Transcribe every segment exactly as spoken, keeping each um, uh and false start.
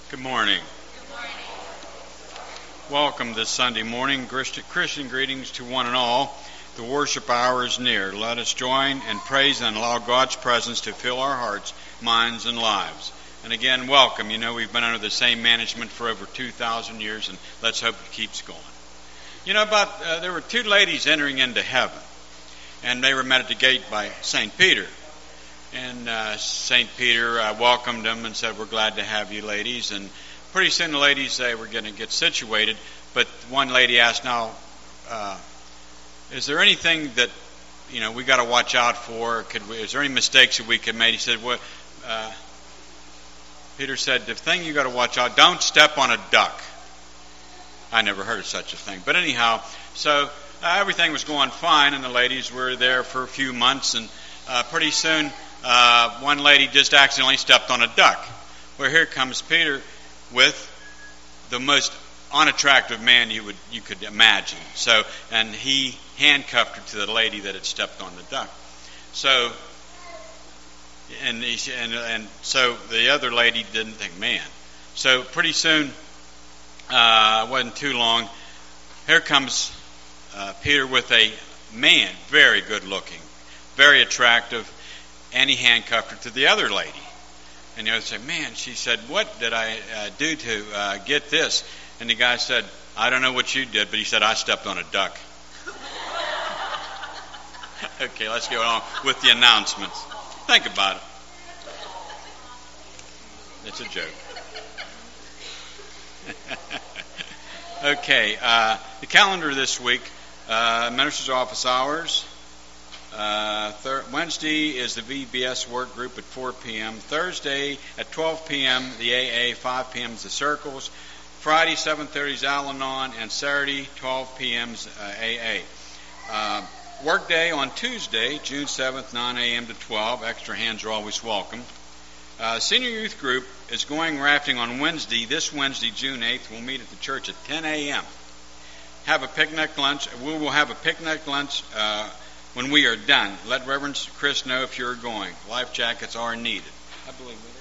Good morning. Good morning. Welcome this Sunday morning. Christian greetings to one and all. The worship hour is near. Let us join in praise and allow God's presence to fill our hearts, minds, and lives. And again, welcome. You know, we've been under the same management for over two thousand years, and let's hope it keeps going. You know, about uh, there were two ladies entering into heaven, and they were met at the gate by Saint Peter. And uh, Saint Peter uh, welcomed them and said, "We're glad to have you, ladies." And pretty soon the ladies they were going to get situated. But one lady asked, "Now, uh, is there anything that you know we got to watch out for? Could we, is there any mistakes that we could make?" He said, "Well." Uh, Peter said, "The thing you got to watch out, don't step on a duck." I never heard of such a thing. But anyhow, so uh, everything was going fine, and the ladies were there for a few months, and uh, pretty soon uh, one lady just accidentally stepped on a duck. Well, here comes Peter with the most unattractive man you would you could imagine. So, and he handcuffed her to the lady that had stepped on the duck. So. And, he, and and so the other lady didn't think, man. So pretty soon, uh, wasn't too long, here comes uh, Peter with a man, very good looking, very attractive, and he handcuffed her to the other lady. And the other said, "Man," she said, "what did I uh, do to uh, get this?" And the guy said, "I don't know what you did, but he said, I stepped on a duck." Okay, let's go on with the announcements. Think about it. It's a joke. Okay, uh, the calendar this week, uh, minister's office hours. Uh, thir- Wednesday is the V B S work group at four p.m. Thursday at twelve p.m. the A A, five p.m. is the circles. Friday, seven thirty is Al-Anon, and Saturday, twelve p.m. is uh, A A. Uh, Work day on Tuesday, June seventh, nine a.m. to twelve. Extra hands are always welcome. Uh, senior youth group is going rafting on Wednesday. This Wednesday, June eighth, we'll meet at the church at ten a.m. Have a picnic lunch. We will have a picnic lunch uh, when we are done. Let Reverend Chris know if you're going. Life jackets are needed. I believe they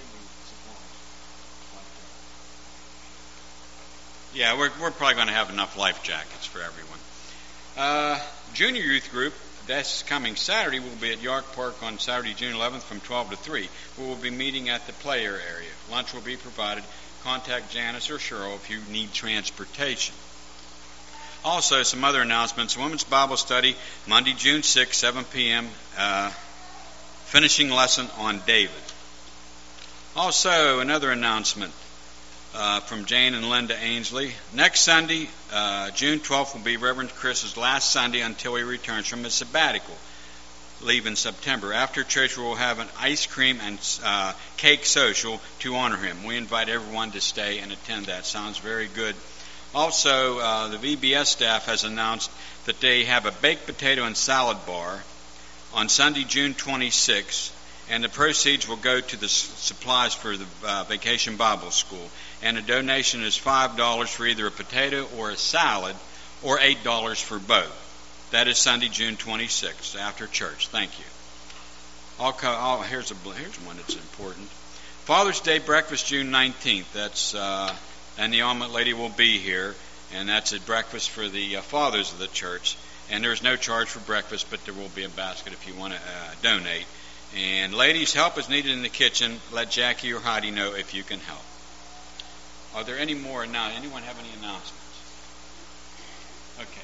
do. Yeah, we're, we're probably going to have enough life jackets for everyone. Uh, Junior youth group, that's coming Saturday, will be at York Park on Saturday, June eleventh from twelve to three. We will be meeting at the player area. Lunch will be provided. Contact Janice or Cheryl if you need transportation. Also, some other announcements. Women's Bible Study, Monday, June sixth, seven p.m., uh, finishing lesson on David. Also, another announcement. Uh, from Jane and Linda Ainsley. Next Sunday, uh, June twelfth, will be Reverend Chris's last Sunday until he returns from his sabbatical leave in September. After church, we will have an ice cream and uh, cake social to honor him. We invite everyone to stay and attend that. Sounds very good. Also, uh, the V B S staff has announced that they have a baked potato and salad bar on Sunday, June twenty-sixth, and the proceeds will go to the supplies for the uh, Vacation Bible School. And a donation is five dollars for either a potato or a salad, or eight dollars for both. That is Sunday, June twenty-sixth, after church. Thank you. I'll co- I'll, here's, a, here's one that's important. Father's Day breakfast, June nineteenth. That's uh, and the omelet lady will be here, and that's a breakfast for the uh, fathers of the church. And there's no charge for breakfast, but there will be a basket if you want to uh, donate. And ladies, help is needed in the kitchen. Let Jackie or Heidi know if you can help. Are there any more now? Anyone have any announcements? Okay.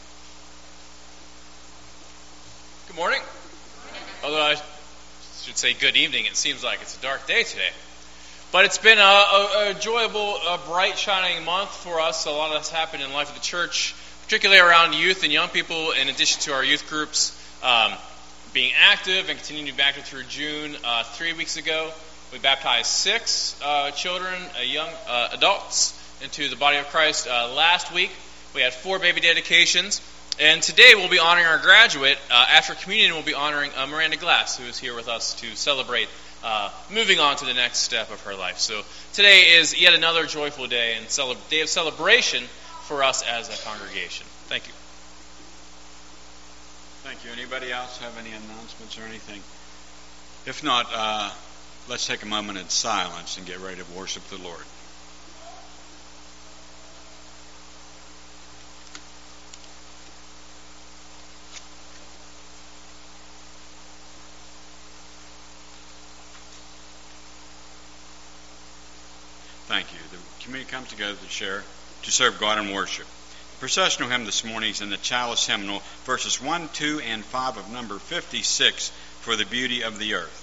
Good morning. Although I should say good evening, it seems like it's a dark day today. But it's been a, a, a enjoyable, a bright, shining month for us. A lot has happened in the life of the church, particularly around youth and young people, in addition to our youth groups um, being active and continuing to be active through June. Uh, three weeks ago, we baptized six uh, children, uh, young uh, adults, into the body of Christ. Uh, last week, we had four baby dedications. And today, we'll be honoring our graduate. Uh, after communion, we'll be honoring uh, Miranda Glass, who is here with us to celebrate uh, moving on to the next step of her life. So today is yet another joyful day and cele- day of celebration for us as a congregation. Thank you. Thank you. Anybody else have any announcements or anything? If not, uh, let's take a moment in silence and get ready to worship the Lord. Thank you. The community comes together to share, to serve God in worship. The processional hymn this morning is in the Chalice Hymnal, verses one, two, and five of number fifty-six, For the Beauty of the Earth.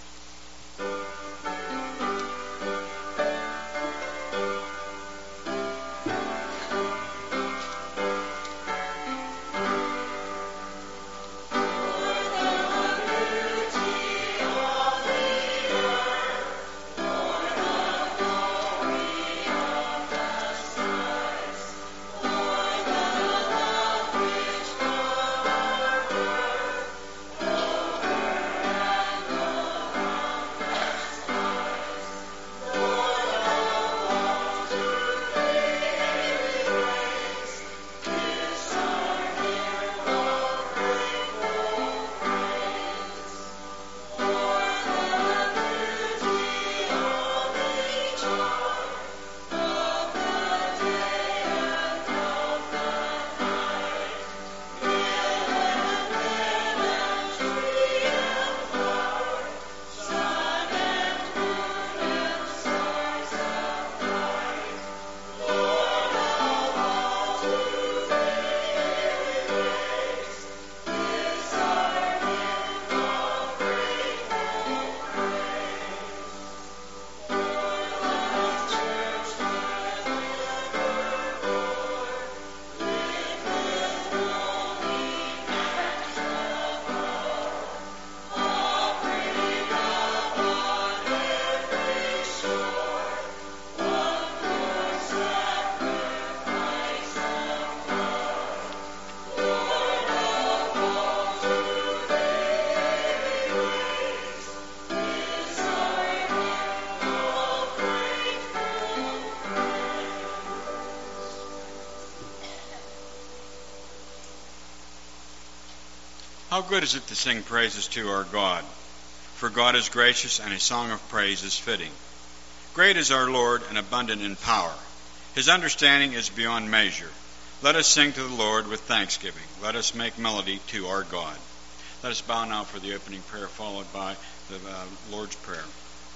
How good is it to sing praises to our God? For God is gracious, and his song of praise is fitting. Great is our Lord, and abundant in power. His understanding is beyond measure. Let us sing to the Lord with thanksgiving. Let us make melody to our God. Let us bow now for the opening prayer, followed by the uh, Lord's Prayer.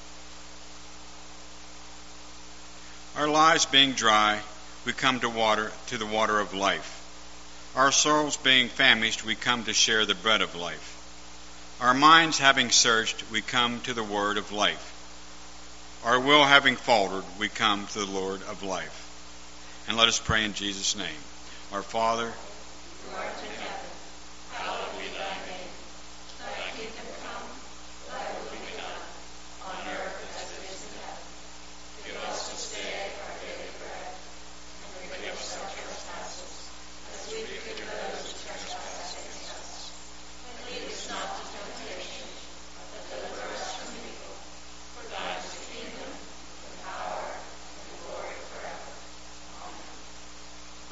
Our lives being dry, we come to water, to the water of life. Our souls being famished, we come to share the bread of life. Our minds having searched, we come to the word of life. Our will having faltered, we come to the Lord of life. And let us pray in Jesus' name. Our Father, who art in heaven, hallowed be thy name. Thy kingdom come, thy will be done, on earth as it is in heaven. Give us this day our daily bread, and forgive us our trespasses, as we forgive those who trespass against us. And lead us not into temptation, but deliver us from evil. For thine is the kingdom, the power, and the glory forever. Amen.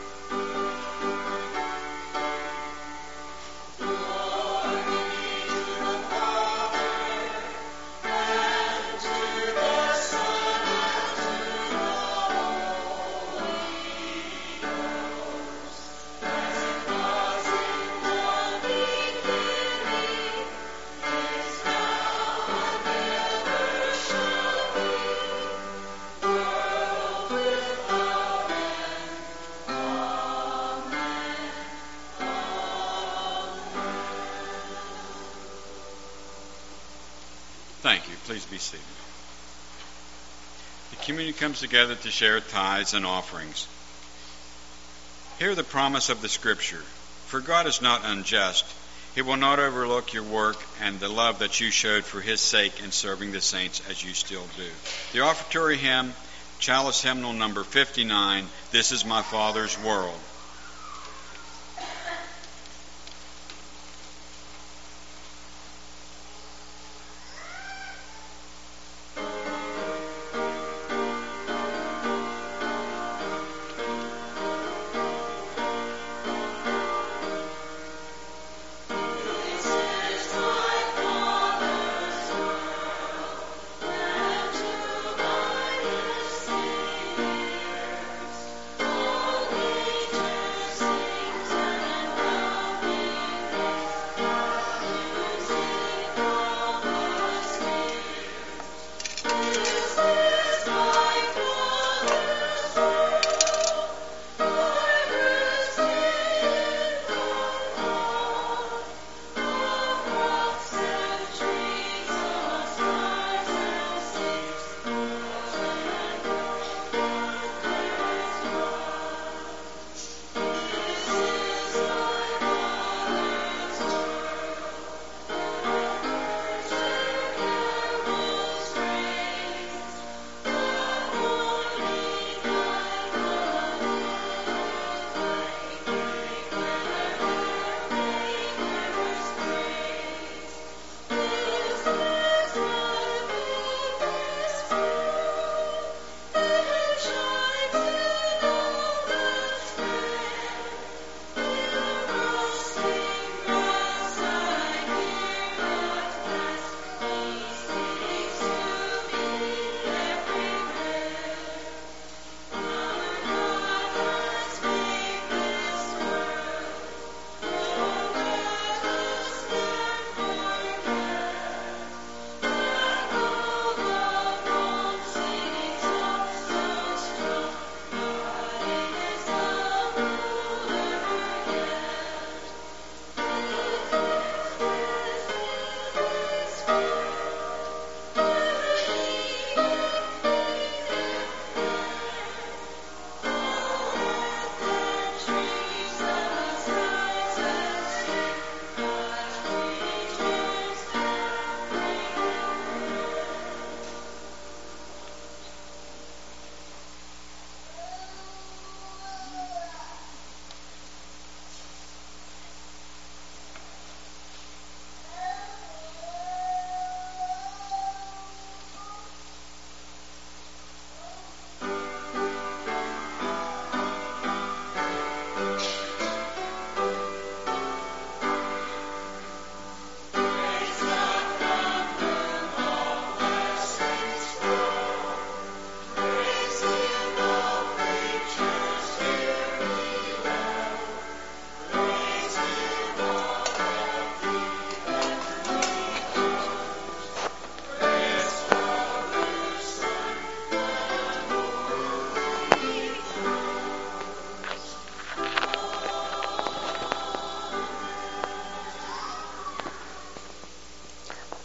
thank you. Please be seated. The community comes together to share tithes and offerings. Hear the promise of the Scripture. For God is not unjust. He will not overlook your work and the love that you showed for his sake in serving the saints as you still do. The offertory hymn, Chalice Hymnal number fifty-nine, This is My Father's World. Holy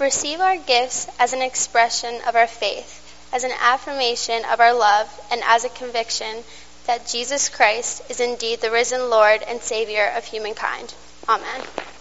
Receive our gifts as an expression of our faith, as an affirmation of our love, and as a conviction that Jesus Christ is indeed the risen Lord and Savior of humankind. Amen.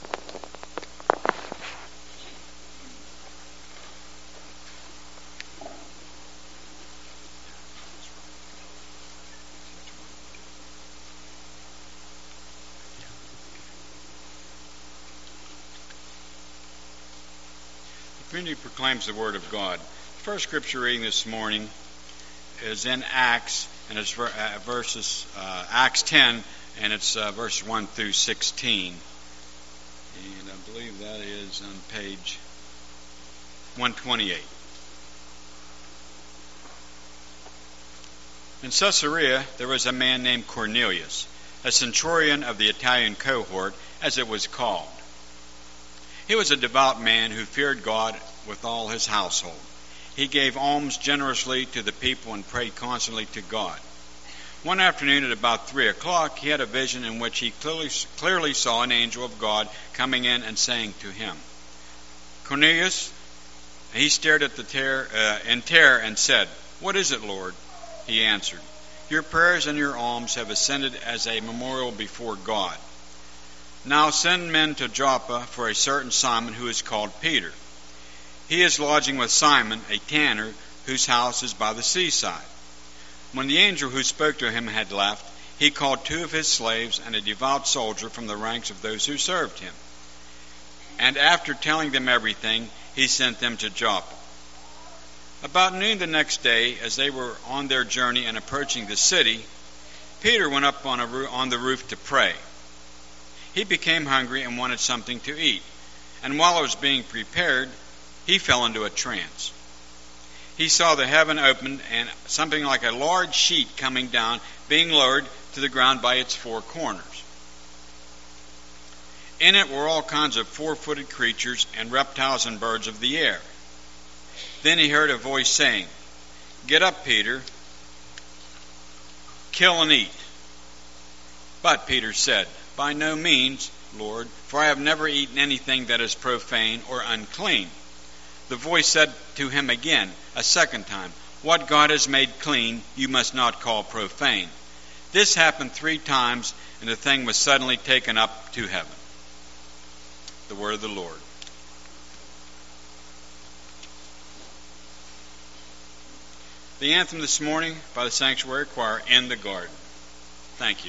The community proclaims the Word of God. The first scripture reading this morning is in Acts, and it's ver- uh, verses uh, Acts ten, and it's uh, verses one through sixteen. And I believe that is on page one twenty-eight. In Caesarea, there was a man named Cornelius, a centurion of the Italian cohort, as it was called. He was a devout man who feared God with all his household. He gave alms generously to the people and prayed constantly to God. One afternoon at about three o'clock, he had a vision in which he clearly, clearly saw an angel of God coming in and saying to him, "Cornelius." He stared at the terror, uh, in terror and said, "What is it, Lord?" He answered, "Your prayers and your alms have ascended as a memorial before God. Now send men to Joppa for a certain Simon who is called Peter. He is lodging with Simon, a tanner, whose house is by the seaside." When the angel who spoke to him had left, he called two of his slaves and a devout soldier from the ranks of those who served him. And after telling them everything, he sent them to Joppa. About noon the next day, as they were on their journey and approaching the city, Peter went up on, a roo- on the roof to pray. He became hungry and wanted something to eat, and while it was being prepared, he fell into a trance. He saw the heaven opened and something like a large sheet coming down, being lowered to the ground by its four corners. In it were all kinds of four-footed creatures and reptiles and birds of the air. Then he heard a voice saying, "Get up, Peter, kill and eat." But Peter said, "By no means, Lord, for I have never eaten anything that is profane or unclean." The voice said to him again, a second time, "What God has made clean, you must not call profane." This happened three times, and the thing was suddenly taken up to heaven. The word of the Lord. The anthem this morning by the Sanctuary Choir, "In the Garden." Thank you.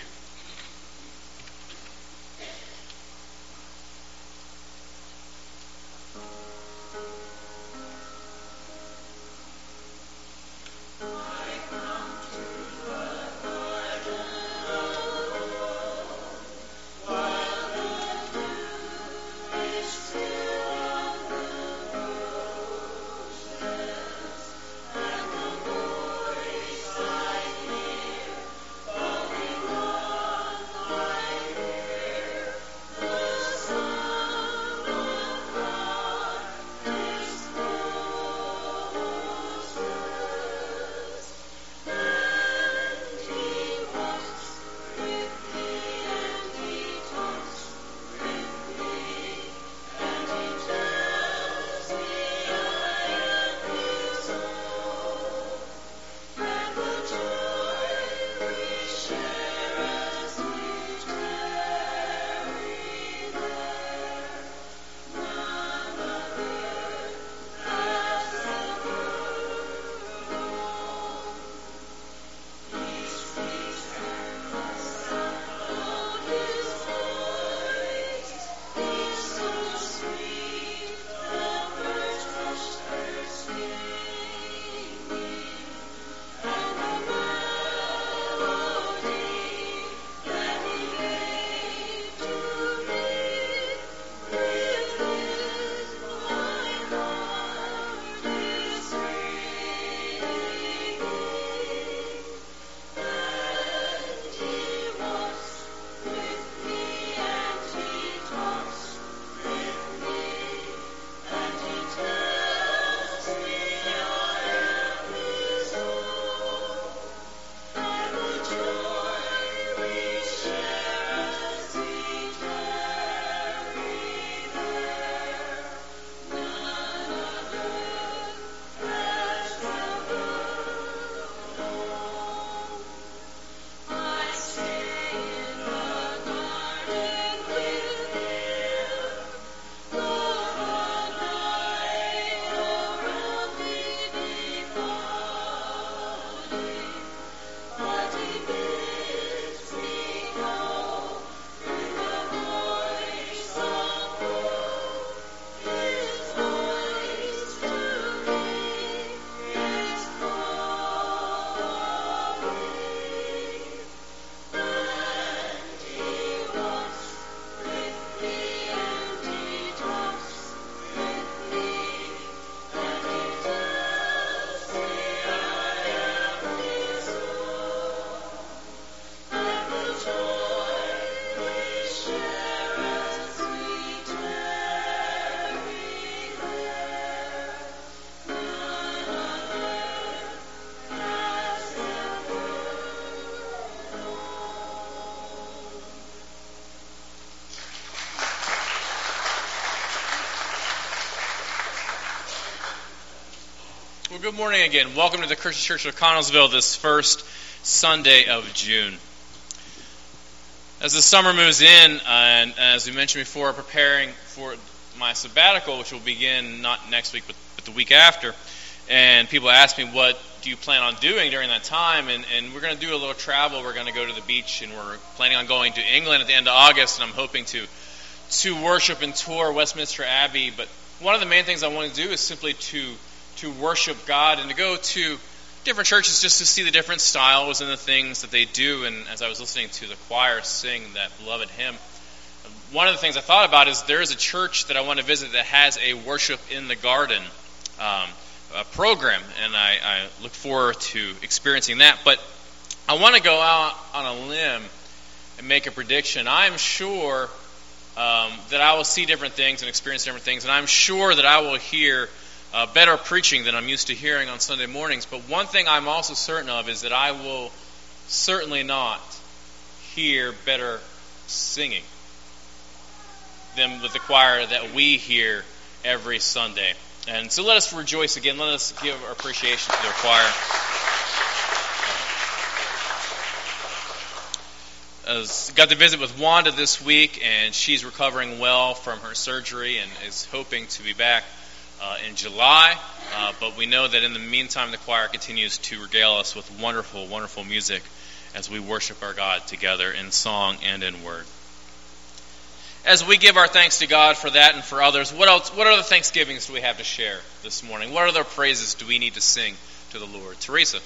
Voice I hear, falling on Well, good morning again. Welcome to the Christian Church of Connellsville this first Sunday of June. As the summer moves in, uh, and as we mentioned before, preparing for my sabbatical, which will begin not next week, but, but the week after, and people ask me, what do you plan on doing during that time? And, and we're going to do a little travel. We're going to go to the beach, and we're planning on going to England at the end of August, and I'm hoping to to worship and tour Westminster Abbey. But one of the main things I want to do is simply to to worship God and to go to different churches just to see the different styles and the things that they do. And as I was listening to the choir sing that beloved hymn, one of the things I thought about is there is a church that I want to visit that has a worship in the garden um, a program, and I, I look forward to experiencing that. But I want to go out on a limb and make a prediction. I'm sure um, that I will see different things and experience different things, and I'm sure that I will hear Uh, better preaching than I'm used to hearing on Sunday mornings. But one thing I'm also certain of is that I will certainly not hear better singing than with the choir that we hear every Sunday. And so let us rejoice again. Let us give our appreciation to their choir. I got to visit with Wanda this week, and she's recovering well from her surgery and is hoping to be back Uh, in July, uh, but we know that in the meantime the choir continues to regale us with wonderful, wonderful music as we worship our God together in song and in word. As we give our thanks to God for that and for others, what else? What other thanksgivings do we have to share this morning? What other praises do we need to sing to the Lord? Teresa.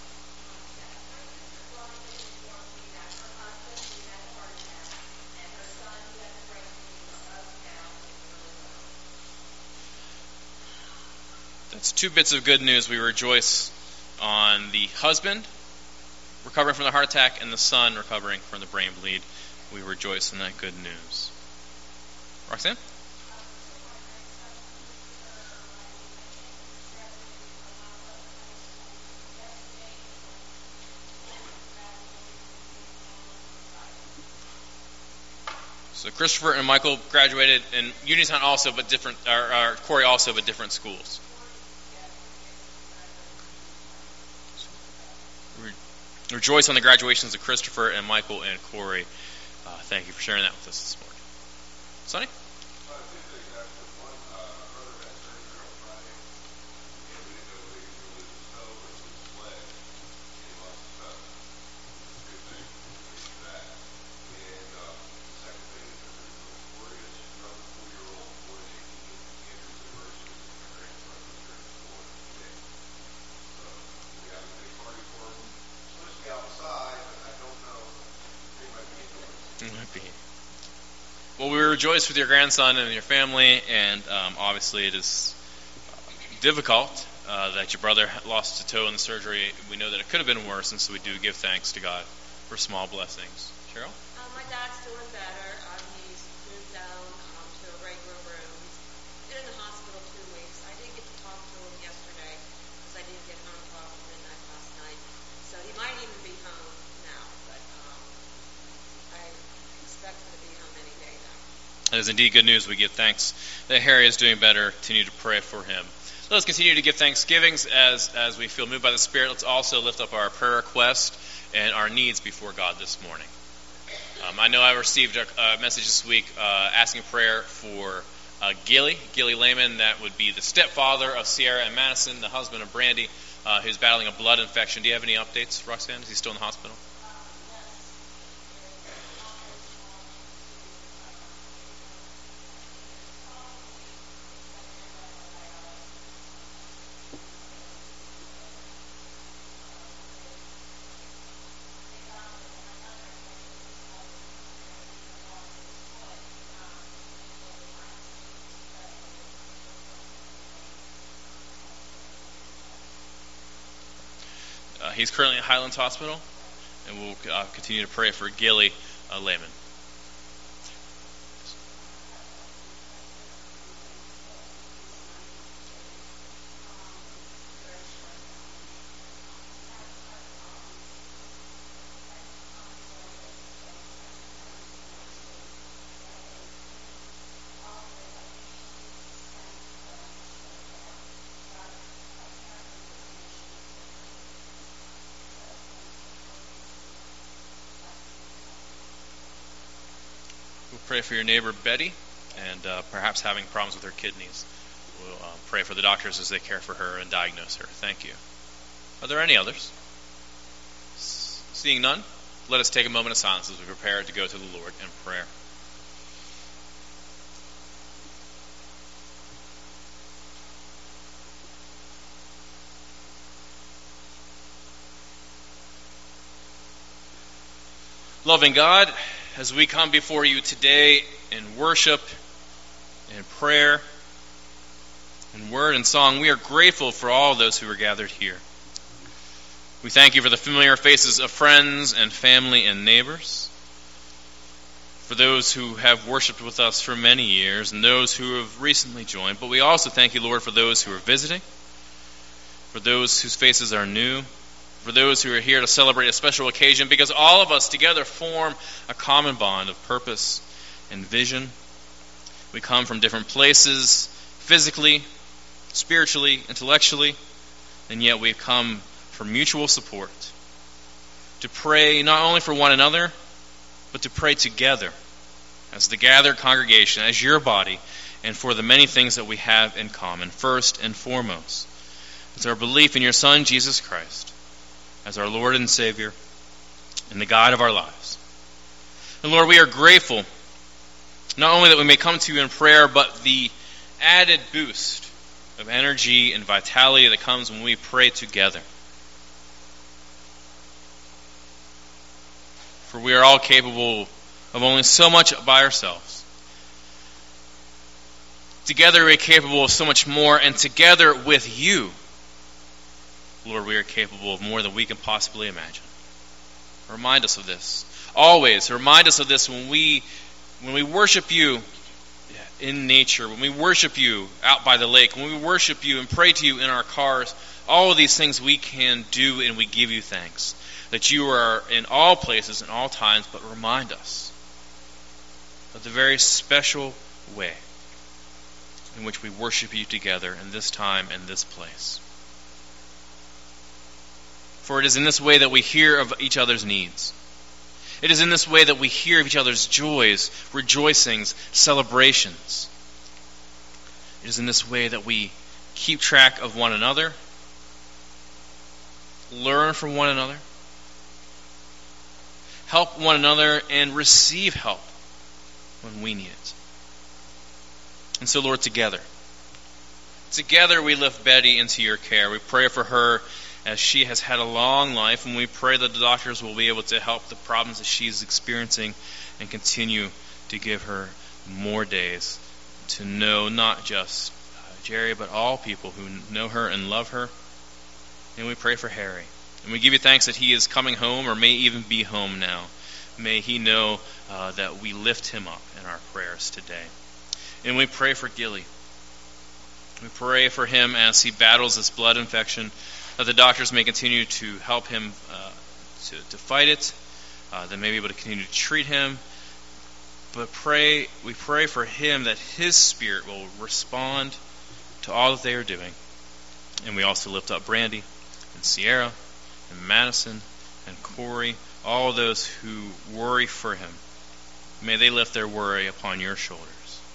That's two bits of good news. We rejoice on the husband recovering from the heart attack and the son recovering from the brain bleed. We rejoice in that good news. Roxanne? So Christopher and Michael graduated in Uniontown also, but different, or, or Corey also, but different schools. Rejoice on the graduations of Christopher and Michael and Corey. Uh, thank you for sharing that with us this morning. Sonny? Well, we rejoice with your grandson and your family, and um, obviously it is difficult uh, that your brother lost a toe in the surgery. We know that it could have been worse, and so we do give thanks to God for small blessings. Cheryl? Uh, my dad's doing better. Um, he's moved down um, to a regular room. He's been in the hospital two weeks. I didn't get to talk to him yesterday because I didn't get home till midnight last night. So he might even be home now, but um, I expect him to be home any day now. It is indeed good news. We give thanks that Harry is doing better. Continue to pray for him. Let us continue to give thanksgivings as, as we feel moved by the Spirit. Let's also lift up our prayer request and our needs before God this morning. Um, I know I received a, a message this week uh, asking prayer for uh, Gilly, Gilly Lehman. That would be the stepfather of Sierra and Madison, the husband of Brandy, uh, who's battling a blood infection. Do you have any updates, Roxanne? Is he still in the hospital? Uh, he's currently at Highlands Hospital, and we'll uh, continue to pray for Gilly uh, Lehman. pray for your neighbor Betty, and uh, perhaps having problems with her kidneys. We'll uh, pray for the doctors as they care for her and diagnose her. Thank you. Are there any others? S- seeing none, let us take a moment of silence as we prepare to go to the Lord in prayer. Loving God, as we come before you today in worship, in prayer, in word and song, we are grateful for all those who are gathered here. We thank you for the familiar faces of friends and family and neighbors, for those who have worshiped with us for many years and those who have recently joined. But we also thank you, Lord, for those who are visiting, for those whose faces are new, for those who are here to celebrate a special occasion, because all of us together form a common bond of purpose and vision. We come from different places, physically, spiritually, intellectually, and yet we come for mutual support, to pray not only for one another, but to pray together as the gathered congregation, as your body, and for the many things that we have in common. First and foremost, it's our belief in your Son, Jesus Christ, as our Lord and Savior, and the God of our lives. And Lord, we are grateful, not only that we may come to you in prayer, but the added boost of energy and vitality that comes when we pray together. For we are all capable of only so much by ourselves. Together we are capable of so much more, and together with you, Lord, we are capable of more than we can possibly imagine. Remind us of this. Always remind us of this when we when we worship you in nature, when we worship you out by the lake, when we worship you and pray to you in our cars. All of these things we can do, and we give you thanks that you are in all places and all times. But remind us of the very special way in which we worship you together in this time and this place. For it is in this way that we hear of each other's needs. It is in this way that we hear of each other's joys, rejoicings, celebrations. It is in this way that we keep track of one another, learn from one another, help one another, and receive help when we need it. And so, Lord, together, together we lift Betty into your care. We pray for her as she has had a long life, and we pray that the doctors will be able to help the problems that she's experiencing and continue to give her more days to know not just uh, Jerry, but all people who know her and love her. And we pray for Harry. And we give you thanks that he is coming home, or may even be home now. May he know uh, that we lift him up in our prayers today. And we pray for Gilly. We pray for him as he battles this blood infection, that the doctors may continue to help him uh, to, to fight it, uh, that may be able to continue to treat him. But pray, we pray for him that his spirit will respond to all that they are doing. And we also lift up Brandy and Sierra and Madison and Corey, all those who worry for him. May they lift their worry upon your shoulders.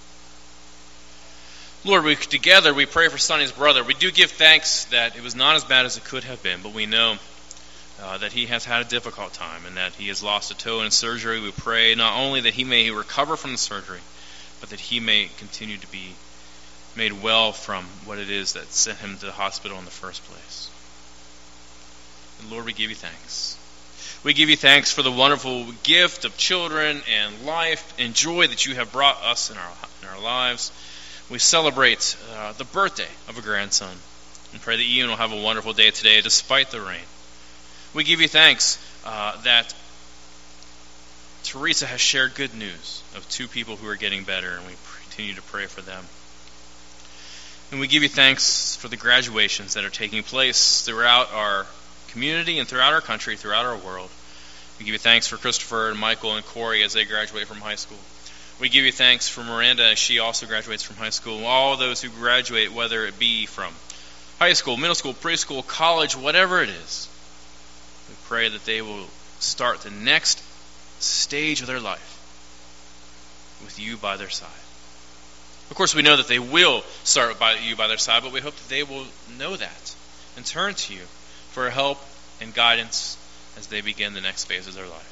Lord, we together we pray for Sonny's brother. We do give thanks that it was not as bad as it could have been, but we know uh, that he has had a difficult time and that he has lost a toe in surgery. We pray not only that he may recover from the surgery, but that he may continue to be made well from what it is that sent him to the hospital in the first place. And Lord, we give you thanks. We give you thanks for the wonderful gift of children and life and joy that you have brought us in our in our lives. We celebrate uh, the birthday of a grandson and pray that Ian will have a wonderful day today despite the rain. We give you thanks uh, that Teresa has shared good news of two people who are getting better, and we continue to pray for them. And we give you thanks for the graduations that are taking place throughout our community and throughout our country, throughout our world. We give you thanks for Christopher and Michael and Corey as they graduate from high school. We give you thanks for Miranda as she also graduates from high school. All those who graduate, whether it be from high school, middle school, preschool, college, whatever it is, we pray that they will start the next stage of their life with you by their side. Of course, we know that they will start by you by their side, but we hope that they will know that and turn to you for help and guidance as they begin the next phase of their life.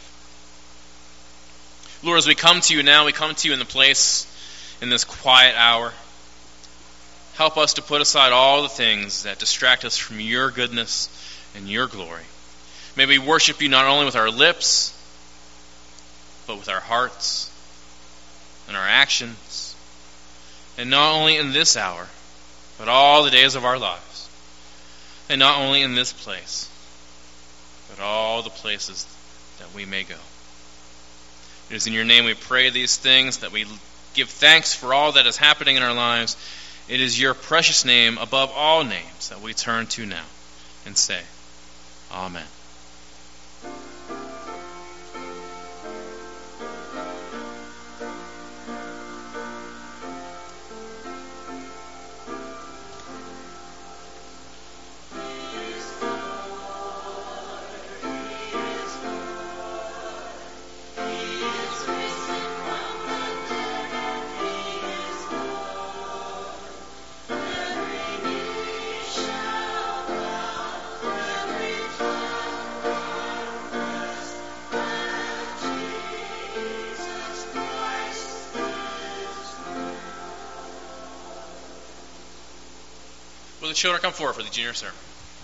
Lord, as we come to you now, we come to you in the place, in this quiet hour. Help us to put aside all the things that distract us from your goodness and your glory. May we worship you not only with our lips, but with our hearts and our actions. And not only in this hour, but all the days of our lives. And not only in this place, but all the places that we may go. It is in your name we pray these things, that we give thanks for all that is happening in our lives. It is your precious name above all names that we turn to now and say, Amen. Will the children come forward for the junior sermon?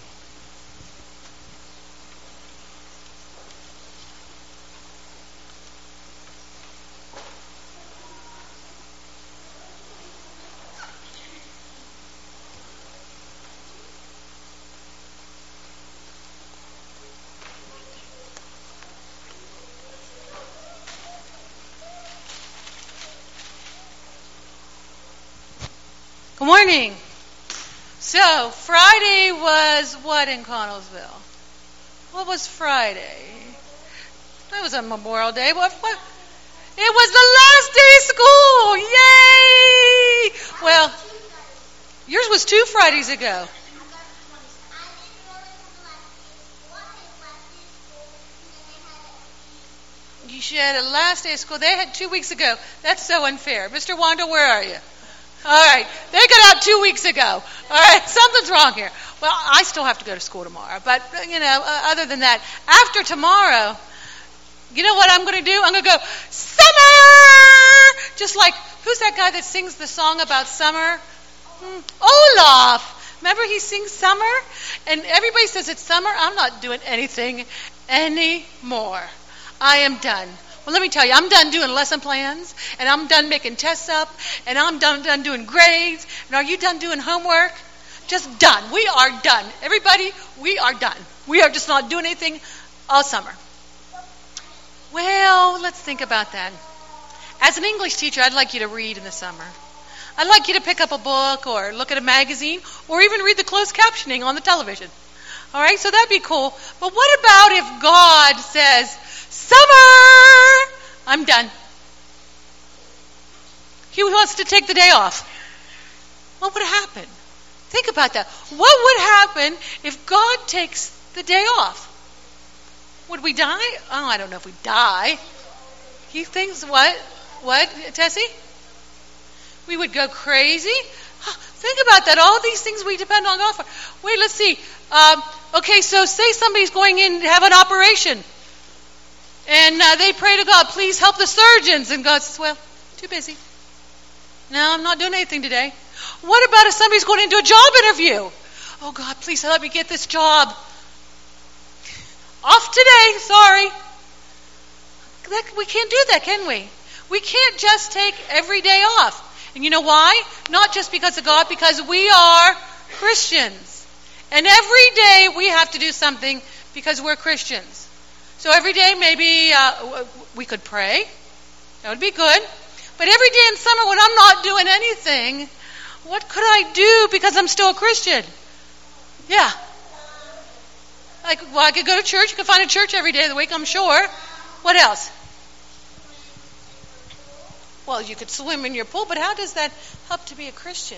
Good morning. So, Friday was what in Connellsville? What was Friday? That was on Memorial Day. What, what? It was the last day of school! Yay! Well, yours was two Fridays ago. You should have a last day of school. They had two weeks ago. That's so unfair. Mister Wanda, where are you? All right. They got out two weeks ago. All right. Something's wrong here. Well, I still have to go to school tomorrow. But, you know, uh, other than that, after tomorrow, you know what I'm going to do? I'm going to go, summer! Just like, who's that guy that sings the song about summer? Hmm. Olaf. Remember he sings summer? And everybody says it's summer. I'm not doing anything anymore. I am done. Well, let me tell you, I'm done doing lesson plans, and I'm done making tests up, and I'm done, done doing grades, and are you done doing homework? Just done. We are done. Everybody, we are done. We are just not doing anything all summer. Well, let's think about that. As an English teacher, I'd like you to read in the summer. I'd like you to pick up a book or look at a magazine or even read the closed captioning on the television. All right, so that'd be cool. But what about if God says, summer, I'm done. He wants to take the day off. What would happen? Think about that. What would happen if God takes the day off? Would we die? Oh, I don't know if we die. He thinks what? What, Tessie? We would go crazy? Think about that. All these things we depend on God for. Wait, let's see. Um, okay, so say somebody's going in to have an operation. And uh, they pray to God, please help the surgeons. And God says, well, too busy. No, I'm not doing anything today. What about if somebody's going into a job interview? Oh, God, please help me get this job. Off today, sorry. That, we can't do that, can we? We can't just take every day off. And you know why? Not just because of God, because we are Christians. And every day we have to do something because we're Christians. So every day maybe uh, we could pray. That would be good. But every day in summer when I'm not doing anything, what could I do because I'm still a Christian? Yeah. Like, well, I could go to church. You could find a church every day of the week, I'm sure. What else? Well, you could swim in your pool, but how does that help to be a Christian?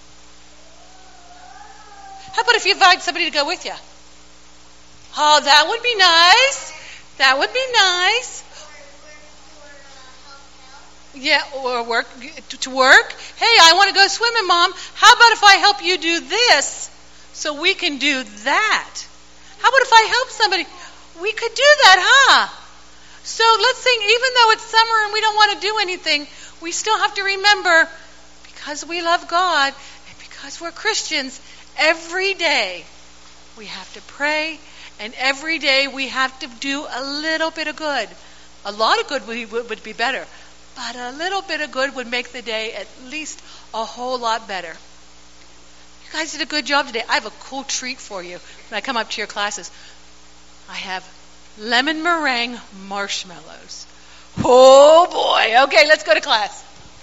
How about if you invite somebody to go with you? Oh, that would be nice. That would be nice. Yeah, or work to work. Hey, I want to go swimming, Mom. How about if I help you do this so we can do that? How about if I help somebody? We could do that, huh? So let's think, even though it's summer and we don't want to do anything, we still have to remember, because we love God and because we're Christians, every day we have to pray, and every day we have to do a little bit of good. A lot of good would, would be better, but a little bit of good would make the day at least a whole lot better. You guys did a good job today. I have a cool treat for you when I come up to your classes. I have lemon meringue marshmallows. Oh boy. Okay, let's go to class.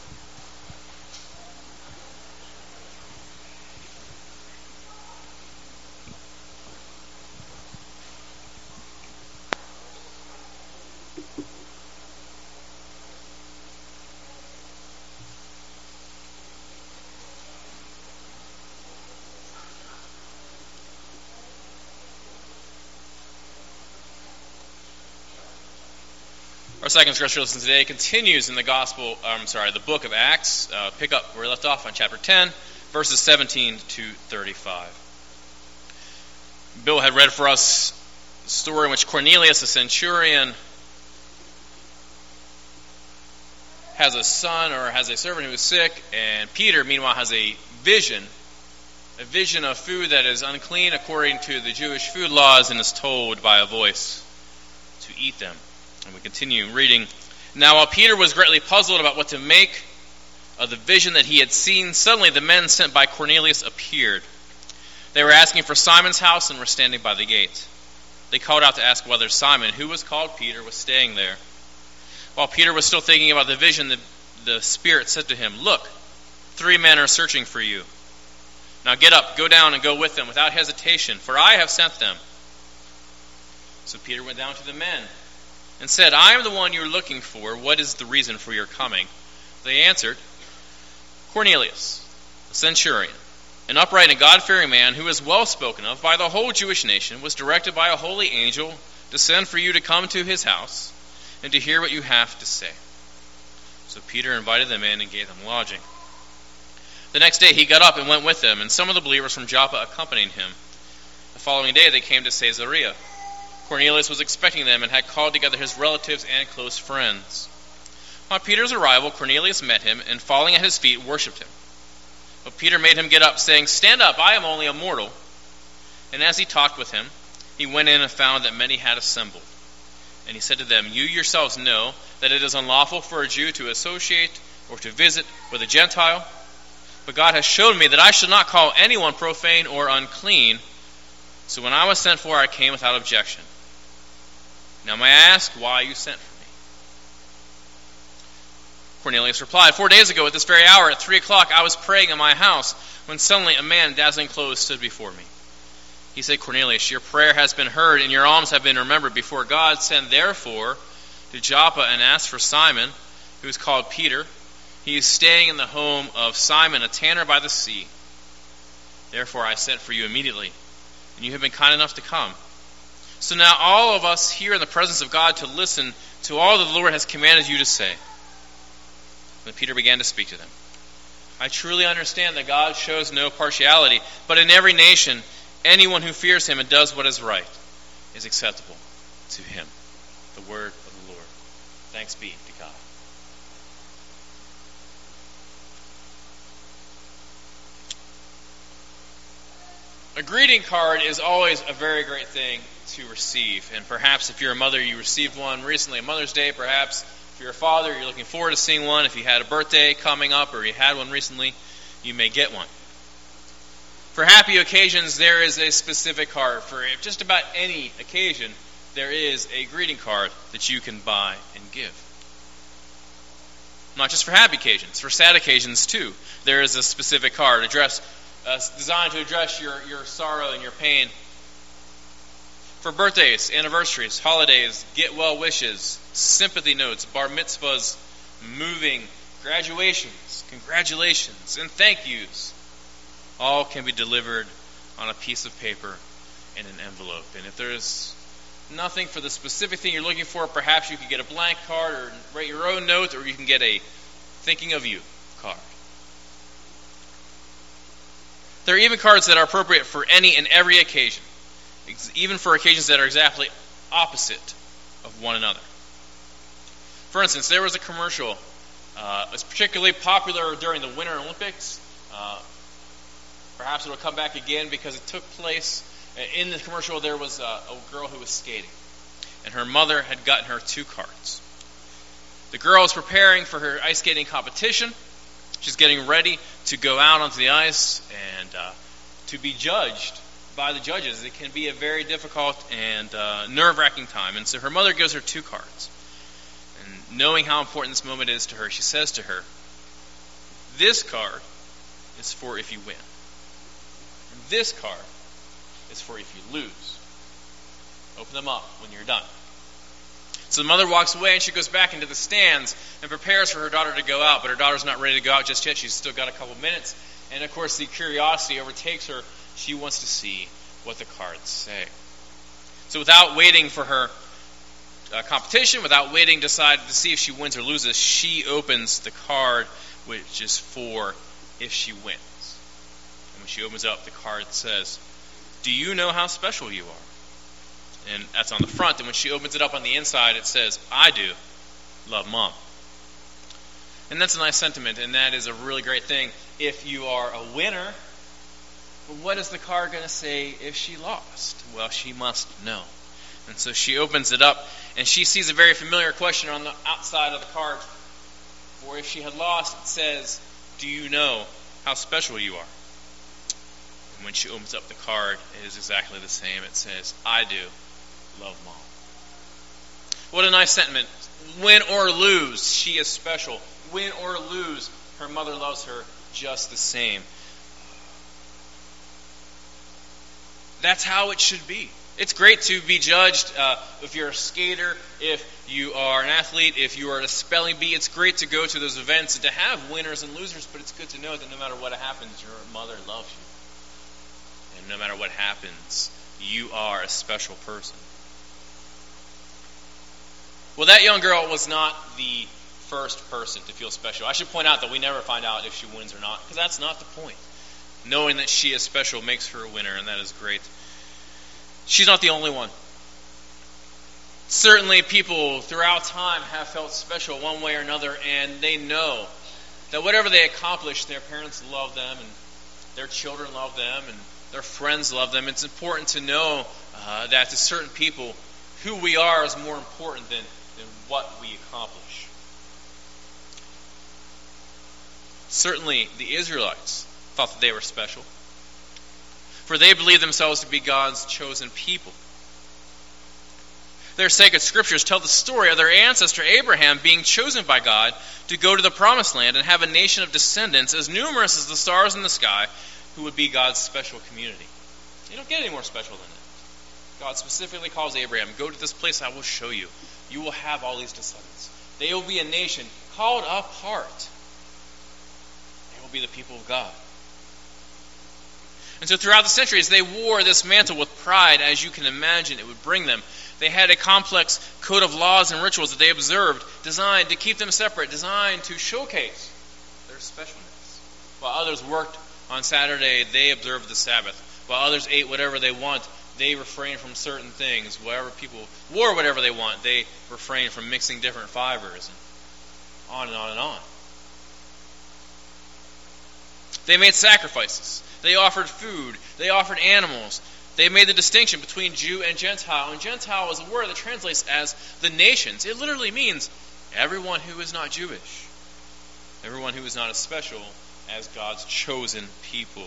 Our second scripture lesson today continues in the gospel, I'm sorry, the book of Acts. Uh, pick up where we left off on chapter ten, verses seventeen to thirty-five. Bill had read for us a story in which Cornelius, a centurion, has a son or has a servant who is sick, and Peter, meanwhile, has a vision, a vision of food that is unclean according to the Jewish food laws, and is told by a voice to eat them. And we continue reading. Now while Peter was greatly puzzled about what to make of the vision that he had seen, suddenly the men sent by Cornelius appeared. They were asking for Simon's house and were standing by the gate. They called out to ask whether Simon, who was called Peter, was staying there. While Peter was still thinking about the vision, the, the Spirit said to him, "Look, three men are searching for you. Now get up, go down, and go with them without hesitation, for I have sent them." So Peter went down to the men and said, "I am the one you are looking for. What is the reason for your coming?" They answered, "Cornelius, a centurion, an upright and God-fearing man who is well spoken of by the whole Jewish nation, was directed by a holy angel to send for you to come to his house and to hear what you have to say." So Peter invited them in and gave them lodging. The next day he got up and went with them, and some of the believers from Joppa accompanied him. The following day they came to Caesarea. Cornelius was expecting them and had called together his relatives and close friends. On Peter's arrival, Cornelius met him, and falling at his feet, worshipped him. But Peter made him get up, saying, "Stand up, I am only a mortal." And as he talked with him, he went in and found that many had assembled. And he said to them, "You yourselves know that it is unlawful for a Jew to associate or to visit with a Gentile. But God has shown me that I should not call anyone profane or unclean. So when I was sent for, I came without objection. Now may I ask why you sent for me?" Cornelius replied, "Four days ago at this very hour, at three o'clock, I was praying in my house, when suddenly a man in dazzling clothes stood before me. He said, 'Cornelius, your prayer has been heard, and your alms have been remembered before God. Send therefore to Joppa and ask for Simon, who is called Peter. He is staying in the home of Simon, a tanner by the sea.' Therefore I sent for you immediately, and you have been kind enough to come. So now all of us here in the presence of God to listen to all that the Lord has commanded you to say." Then Peter began to speak to them. "I truly understand that God shows no partiality, but in every nation, anyone who fears him and does what is right is acceptable to him." The word of the Lord. Thanks be to God. A greeting card is always a very great thing to receive. And perhaps if you're a mother, you received one recently on Mother's Day. Perhaps if you're a father, you're looking forward to seeing one. If you had a birthday coming up or you had one recently, you may get one. For happy occasions, there is a specific card. For just about any occasion, there is a greeting card that you can buy and give. Not just for happy occasions, for sad occasions too. There is a specific card addressed, uh, designed to address your, your sorrow and your pain. For birthdays, anniversaries, holidays, get well wishes, sympathy notes, bar mitzvahs, moving, graduations, congratulations, and thank yous. All can be delivered on a piece of paper in an envelope. And if there's nothing for the specific thing you're looking for. Perhaps you could get a blank card or write your own note, or you can get a thinking of you card. There are even cards that are appropriate for any and every occasion, even for occasions that are exactly opposite of one another. For instance, there was a commercial uh, that's particularly popular during the Winter Olympics. Uh, perhaps it will come back again because it took place in the commercial. There was a, a girl who was skating, and her mother had gotten her two cards. The girl is preparing for her ice skating competition. She's getting ready to go out onto the ice and uh, to be judged by the judges. It can be a very difficult and uh, nerve-wracking time. And so her mother gives her two cards. And knowing how important this moment is to her, she says to her, "This card is for if you win. And this card is for if you lose. Open them up when you're done." So the mother walks away and she goes back into the stands and prepares for her daughter to go out, but her daughter's not ready to go out just yet. She's still got a couple minutes. And of course the curiosity overtakes her. She wants to see what the cards say. So without waiting for her uh, competition, without waiting to decide to see if she wins or loses, she opens the card which is for if she wins. And when she opens up, the card says, "Do you know how special you are?" And that's on the front. And when she opens it up on the inside, it says, "I do. Love, Mom." And that's a nice sentiment, and that is a really great thing if you are a winner. But what is the card going to say if she lost? Well, she must know. And so she opens it up, and she sees a very familiar question on the outside of the card. For if she had lost, it says, "Do you know how special you are?" And when she opens up the card, it is exactly the same. It says, "I do. Love, Mom." What a nice sentiment. Win or lose, she is special. Win or lose, her mother loves her just the same. That's how it should be. It's great to be judged uh, if you're a skater, if you are an athlete, if you are at a spelling bee. It's great to go to those events and to have winners and losers, but it's good to know that no matter what happens, your mother loves you. And no matter what happens, you are a special person. Well, that young girl was not the first person to feel special. I should point out that we never find out if she wins or not, because that's not the point. Knowing that she is special makes her a winner, and that is great. She's not the only one. Certainly people throughout time have felt special one way or another, and they know that whatever they accomplish, their parents love them, and their children love them, and their friends love them. It's important to know uh, that to certain people, who we are is more important than, than what we accomplish. Certainly the Israelites thought that they were special, for they believed themselves to be God's chosen people. Their sacred scriptures tell the story of their ancestor Abraham being chosen by God to go to the promised land and have a nation of descendants as numerous as the stars in the sky who would be God's special community. You don't get any more special than that. God specifically calls Abraham, "Go to this place, I will show you. You will have all these descendants. They will be a nation called apart. They will be the people of God." And so throughout the centuries, they wore this mantle with pride, as you can imagine it would bring them. They had a complex code of laws and rituals that they observed, designed to keep them separate, designed to showcase their specialness. While others worked on Saturday, they observed the Sabbath. While others ate whatever they want, they refrained from certain things. Wherever people wore whatever they want, they refrained from mixing different fibers, and on and on and on. They made sacrifices. They offered food. They offered animals. They made the distinction between Jew and Gentile. And Gentile is a word that translates as the nations. It literally means everyone who is not Jewish. Everyone who is not as special as God's chosen people.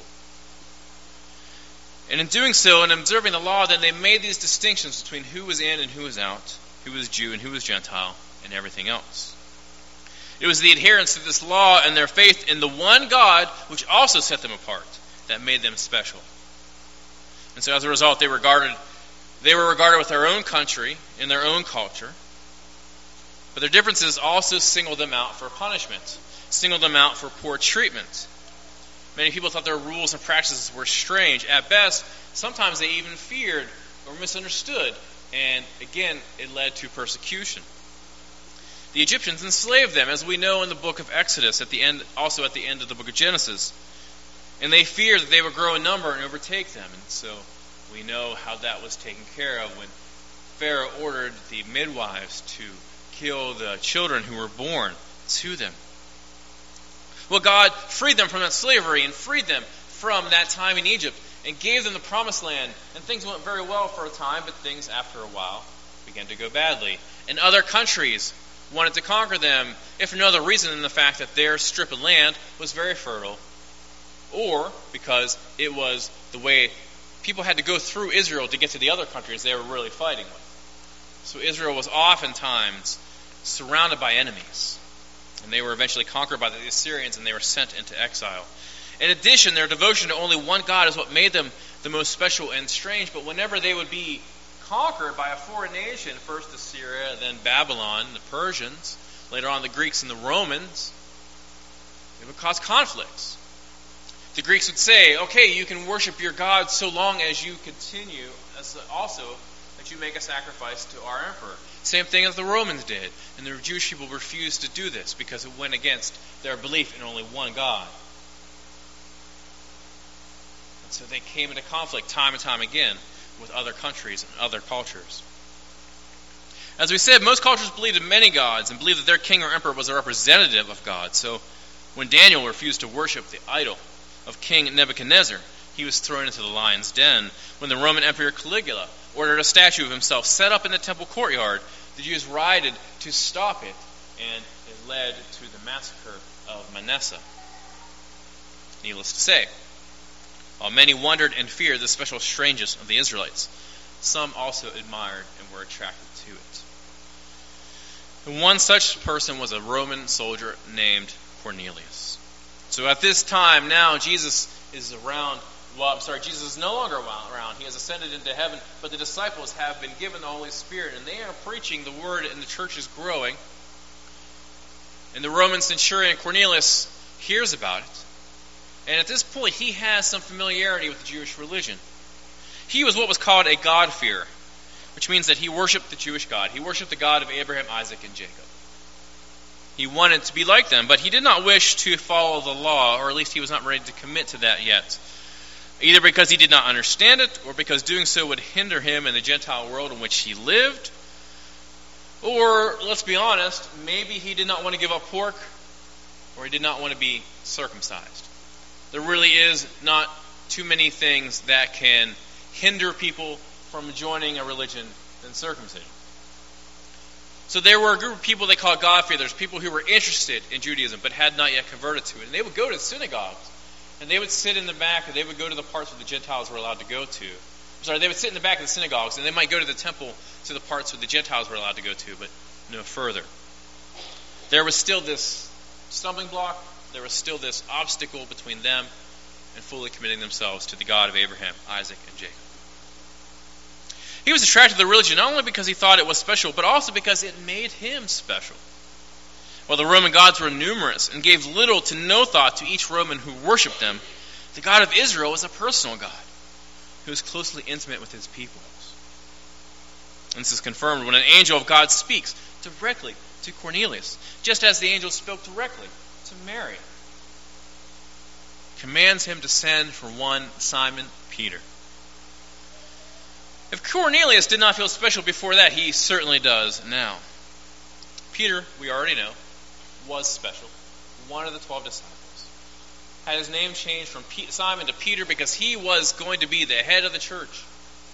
And in doing so, and observing the law, then they made these distinctions between who was in and who was out, who was Jew and who was Gentile, and everything else. It was the adherence to this law and their faith in the one God which also set them apart, that made them special. And so as a result, they regarded they were regarded with their own country in their own culture. But their differences also singled them out for punishment, singled them out for poor treatment. Many people thought their rules and practices were strange. At best, sometimes they even feared or misunderstood And again, it led to persecution. The Egyptians enslaved them, as we know in the book of Exodus, at the end, also at the end of the book of Genesis. And they feared that they would grow in number and overtake them. And so we know how that was taken care of when Pharaoh ordered the midwives to kill the children who were born to them. Well, God freed them from that slavery and freed them from that time in Egypt and gave them the promised land. And things went very well for a time, but things after a while began to go badly. And other countries wanted to conquer them, if for no other reason than the fact that their strip of land was very fertile, or because it was the way people had to go through Israel to get to the other countries they were really fighting with. So Israel was oftentimes surrounded by enemies, and they were eventually conquered by the Assyrians, and they were sent into exile. In addition, their devotion to only one God is what made them the most special and strange. But whenever they would be conquered by a foreign nation, first Assyria, then Babylon, the Persians, later on the Greeks and the Romans, it would cause conflicts. The Greeks would say, okay, you can worship your God so long as you continue, as also that you make a sacrifice to our emperor. Same thing as the Romans did. And the Jewish people refused to do this because it went against their belief in only one God. So they came into conflict time and time again with other countries and other cultures. As we said, most cultures believed in many gods and believed that their king or emperor was a representative of God. So when Daniel refused to worship the idol of King Nebuchadnezzar, he was thrown into the lion's den. When the Roman Emperor Caligula ordered a statue of himself set up in the temple courtyard, the Jews rioted to stop it, and it led to the massacre of Manasseh. Needless to say, while many wondered and feared the special strangeness of the Israelites, some also admired and were attracted to it. And one such person was a Roman soldier named Cornelius. So at this time now, Jesus is around, well, I'm sorry, Jesus is no longer around. He has ascended into heaven, but the disciples have been given the Holy Spirit, and they are preaching the word, and the church is growing. And the Roman centurion Cornelius hears about it. And at this point, he has some familiarity with the Jewish religion. He was what was called a God-fearer, which means that he worshipped the Jewish God. He worshipped the God of Abraham, Isaac, and Jacob. He wanted to be like them, but he did not wish to follow the law, or at least he was not ready to commit to that yet. Either because he did not understand it, or because doing so would hinder him in the Gentile world in which he lived. Or, let's be honest, maybe he did not want to give up pork, or he did not want to be circumcised. There really is not too many things that can hinder people from joining a religion than circumcision. So there were a group of people they called God-fearers, people who were interested in Judaism but had not yet converted to it. And they would go to the synagogues, and they would sit in the back, or they would go to the parts where the Gentiles were allowed to go to. I'm sorry, they would sit in the back of the synagogues, and they might go to the temple to the parts where the Gentiles were allowed to go to, but no further. There was still this stumbling block. There was still this obstacle between them and fully committing themselves to the God of Abraham, Isaac, and Jacob. He was attracted to the religion not only because he thought it was special, but also because it made him special. While the Roman gods were numerous and gave little to no thought to each Roman who worshipped them, the God of Israel was a personal God who was closely intimate with his people. And this is confirmed when an angel of God speaks directly to Cornelius, just as the angel spoke directly to Mary. Commands him to send for one Simon Peter. If Cornelius did not feel special before that, he certainly does now. Peter, we already know, was special. One of the twelve disciples. Had his name changed from Simon to Peter because he was going to be the head of the church.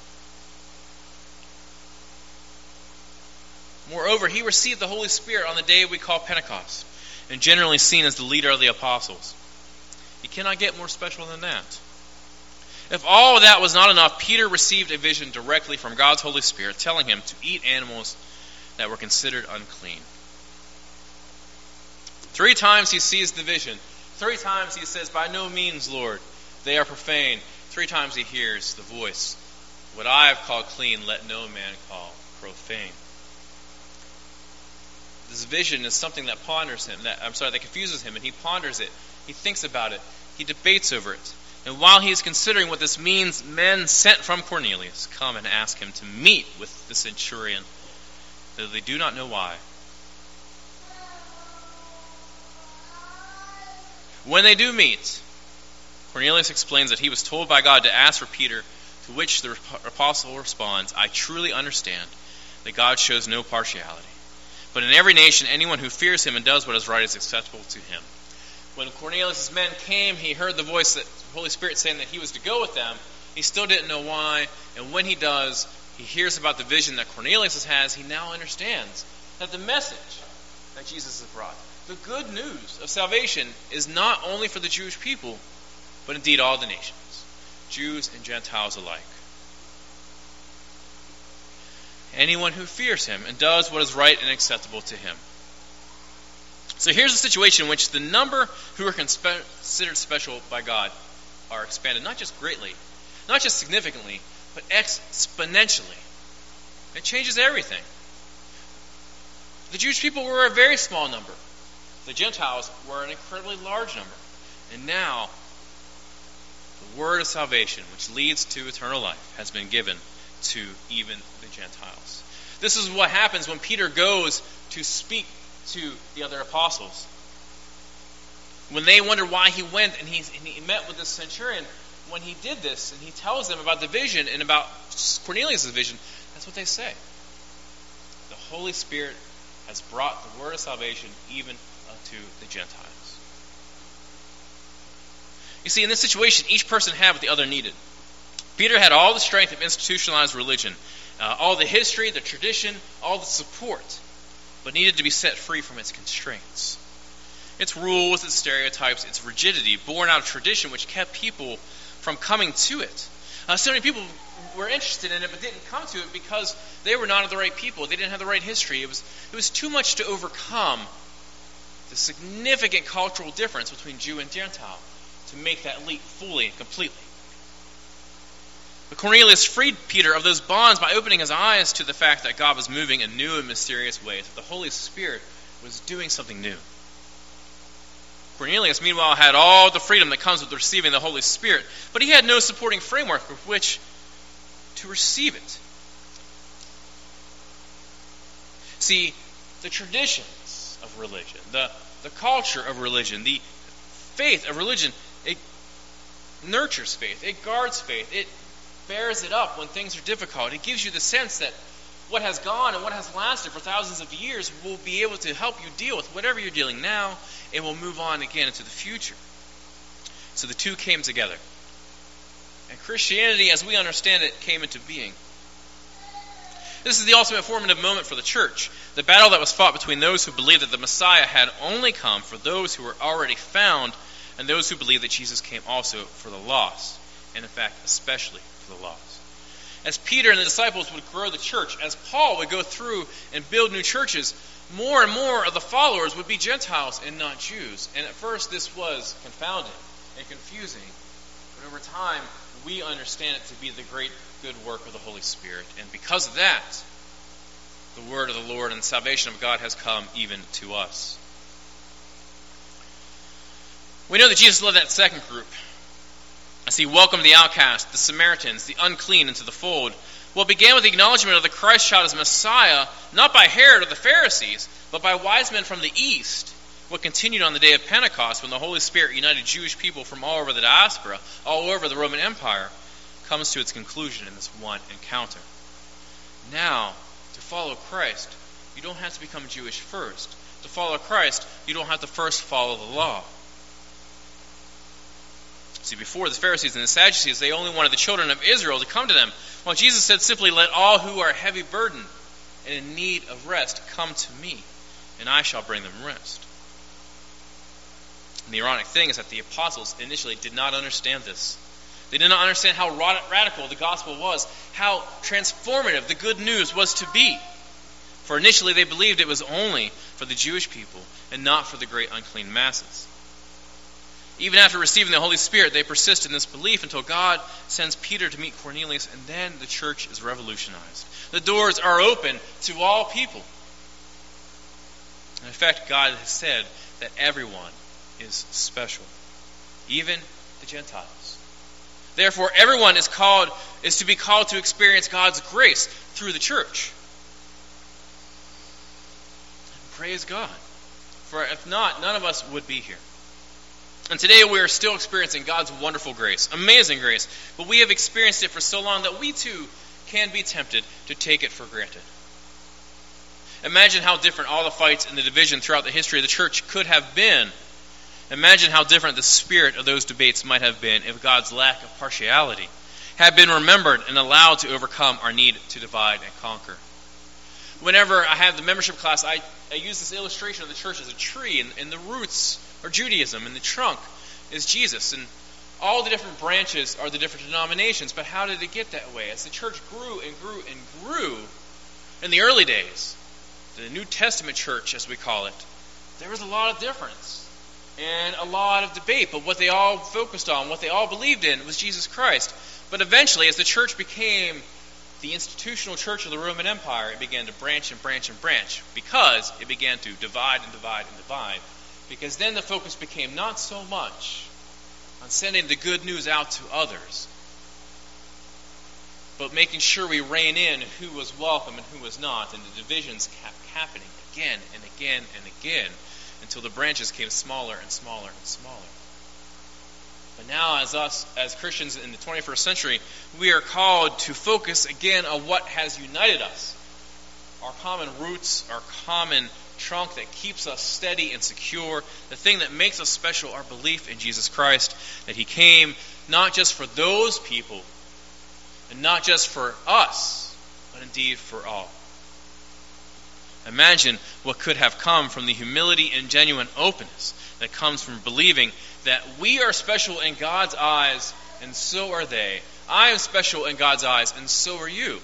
Moreover, he received the Holy Spirit on the day we call Pentecost, and generally seen as the leader of the apostles. He cannot get more special than that. If all of that was not enough, Peter received a vision directly from God's Holy Spirit telling him to eat animals that were considered unclean. Three times he sees the vision. Three times he says, "By no means, Lord, they are profane." Three times he hears the voice, "What I have called clean, let no man call profane." This vision is something that ponders him, that I'm sorry, that confuses him, and he ponders it. He thinks about it. He debates over it. And while he is considering what this means, men sent from Cornelius come and ask him to meet with the centurion, though they do not know why. When they do meet, Cornelius explains that he was told by God to ask for Peter, to which the apostle responds, I truly understand that God shows no partiality, but in every nation anyone who fears him and does what is right is acceptable to him. When Cornelius' men came, he heard the voice that the Holy Spirit saying that he was to go with them. He still didn't know why, and when he does, he hears about the vision that Cornelius has. He now understands that the message that Jesus has brought, the good news of salvation, is not only for the Jewish people, but indeed all the nations, Jews and Gentiles alike. Anyone who fears him and does what is right and acceptable to him. So here's a situation in which the number who are considered special by God are expanded, not just greatly, not just significantly, but exponentially. It changes everything. The Jewish people were a very small number. The Gentiles were an incredibly large number. And now, the word of salvation, which leads to eternal life, has been given to even the Gentiles. This is what happens when Peter goes to speak to the other apostles. When they wonder why he went and he, and he met with this centurion, when he did this and he tells them about the vision and about Cornelius' vision, that's what they say. The Holy Spirit has brought the word of salvation even unto the Gentiles. You see, in this situation, each person had what the other needed. Peter had all the strength of institutionalized religion, uh, all the history, the tradition, all the support, but needed to be set free from its constraints. Its rules, its stereotypes, its rigidity, born out of tradition, which kept people from coming to it. Uh, so many people were interested in it, but didn't come to it because they were not the right people. They didn't have the right history. It was, it was too much to overcome the significant cultural difference between Jew and Gentile to make that leap fully and completely. But Cornelius freed Peter of those bonds by opening his eyes to the fact that God was moving in new and mysterious ways, that the Holy Spirit was doing something new. Cornelius, meanwhile, had all the freedom that comes with receiving the Holy Spirit, but he had no supporting framework with which to receive it. See, the traditions of religion, the, the culture of religion, the faith of religion, it nurtures faith, it guards faith, it bears it up when things are difficult. It gives you the sense that what has gone and what has lasted for thousands of years will be able to help you deal with whatever you're dealing now, and will move on again into the future. So the two came together. And Christianity, as we understand it, came into being. This is the ultimate formative moment for the church. The battle that was fought between those who believed that the Messiah had only come for those who were already found, and those who believed that Jesus came also for the lost, and in fact, especially for the lost. As Peter and the disciples would grow the church, as Paul would go through and build new churches, more and more of the followers would be Gentiles and not Jews. And at first this was confounding and confusing, but over time we understand it to be the great good work of the Holy Spirit. And because of that, the word of the Lord and the salvation of God has come even to us. We know that Jesus led that second group, as he welcomed the outcast, the Samaritans, the unclean into the fold. Well, it began with the acknowledgement of the Christ child as Messiah, not by Herod or the Pharisees, but by wise men from the East. What continued on the day of Pentecost, when the Holy Spirit united Jewish people from all over the diaspora, all over the Roman Empire, comes to its conclusion in this one encounter. Now, to follow Christ, you don't have to become Jewish first. To follow Christ, you don't have to first follow the law. See, before the Pharisees and the Sadducees, they only wanted the children of Israel to come to them. While Jesus said simply, let all who are heavy burdened and in need of rest come to me, and I shall bring them rest. And the ironic thing is that the apostles initially did not understand this. They did not understand how radical the gospel was, how transformative the good news was to be. For initially they believed it was only for the Jewish people and not for the great unclean masses. Even after receiving the Holy Spirit, they persist in this belief until God sends Peter to meet Cornelius, and then the church is revolutionized. The doors are open to all people. In fact, God has said that everyone is special, even the Gentiles. Therefore, everyone is called is to be called to experience God's grace through the church. And praise God. For if not, none of us would be here. And today we are still experiencing God's wonderful grace, amazing grace, but we have experienced it for so long that we too can be tempted to take it for granted. Imagine how different all the fights and the division throughout the history of the church could have been. Imagine how different the spirit of those debates might have been if God's lack of partiality had been remembered and allowed to overcome our need to divide and conquer. Whenever I have the membership class, I, I use this illustration of the church as a tree, and, and the roots are Judaism, and the trunk is Jesus. And all the different branches are the different denominations, but how did it get that way? As the church grew and grew and grew in the early days, the New Testament church, as we call it, there was a lot of difference and a lot of debate, but what they all focused on, what they all believed in, was Jesus Christ. But eventually, as the church became the institutional church of the Roman Empire, it began to branch and branch and branch because it began to divide and divide and divide. Because then the focus became not so much on sending the good news out to others, but making sure we rein in who was welcome and who was not, and the divisions kept happening again and again and again until the branches came smaller and smaller and smaller. But now, as us, as Christians in the twenty-first century, we are called to focus again on what has united us. Our common roots, our common trunk that keeps us steady and secure, the thing that makes us special, our belief in Jesus Christ, that He came not just for those people, and not just for us, but indeed for all. Imagine what could have come from the humility and genuine openness that comes from believing that we are special in God's eyes, and so are they. I am special in God's eyes, and so are you.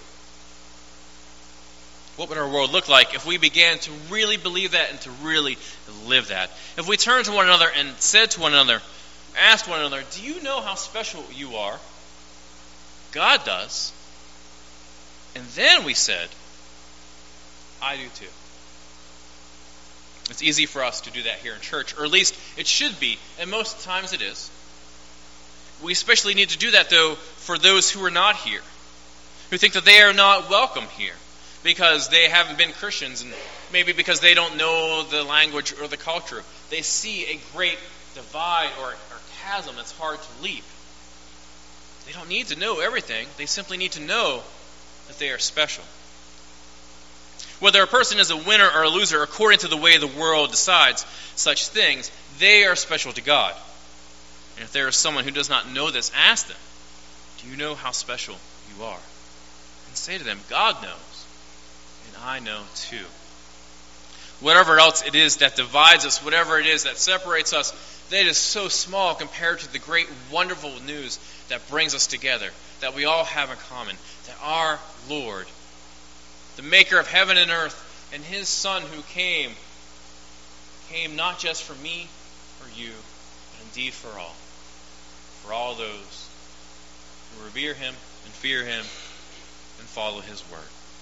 What would our world look like if we began to really believe that and to really live that? If we turned to one another and said to one another, asked one another, do you know how special you are? God does. And then we said, I do too. It's easy for us to do that here in church, or at least it should be, and most times it is. We especially need to do that, though, for those who are not here, who think that they are not welcome here because they haven't been Christians, and maybe because they don't know the language or the culture. They see a great divide or, or chasm that's hard to leap. They don't need to know everything. They simply need to know that they are special. Whether a person is a winner or a loser, according to the way the world decides such things, they are special to God. And if there is someone who does not know this, ask them, do you know how special you are? And say to them, God knows, and I know too. Whatever else it is that divides us, whatever it is that separates us, that is so small compared to the great, wonderful news that brings us together, that we all have in common, that our Lord, the maker of heaven and earth, and His Son who came, came not just for me or you, but indeed for all. For all those who revere Him and fear Him and follow His word.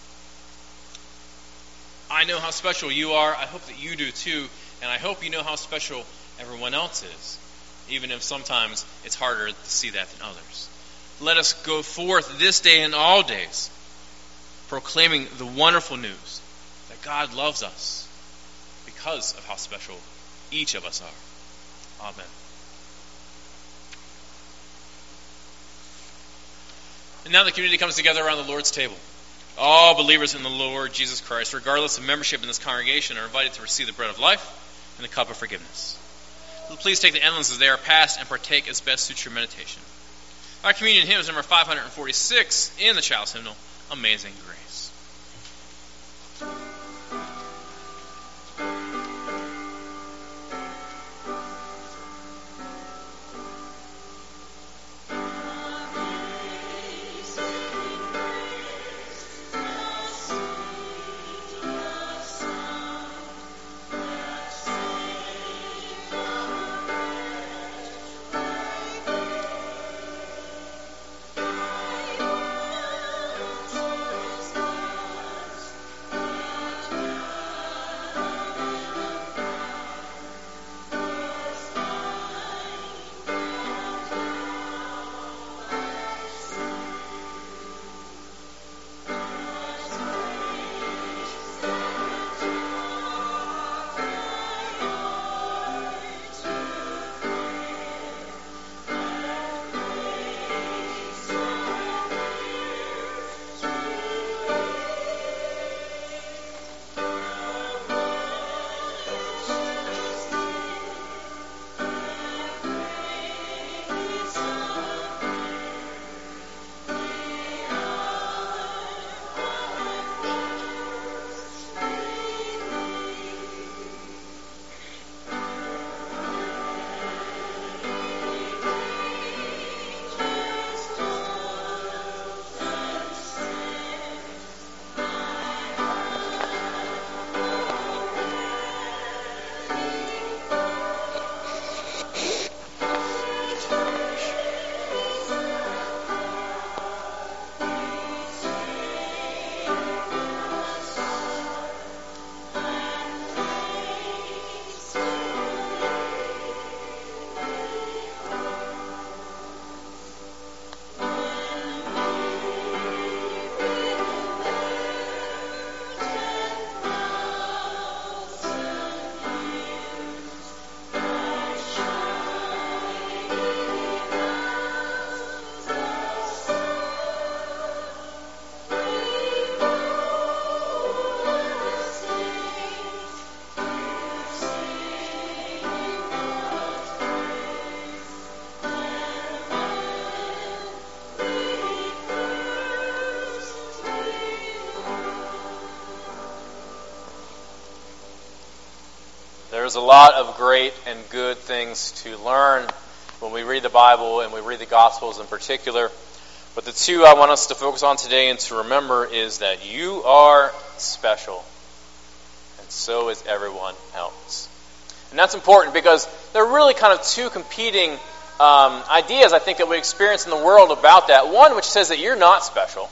I know how special you are. I hope that you do too. And I hope you know how special everyone else is, even if sometimes it's harder to see that than others. Let us go forth this day and all days, proclaiming the wonderful news that God loves us because of how special each of us are. Amen. And now the community comes together around the Lord's table. All believers in the Lord Jesus Christ, regardless of membership in this congregation, are invited to receive the bread of life and the cup of forgiveness. Please take the emblems as they are passed and partake as best suits your meditation. Our communion hymn is number five forty-six in the Child's Hymnal, Amazing Grace. Thank you. There's a lot of great and good things to learn when we read the Bible and we read the Gospels in particular. But the two I want us to focus on today and to remember is that you are special, and so is everyone else. And that's important because there are really kind of two competing um, ideas, I think, that we experience in the world about that. One which says that you're not special.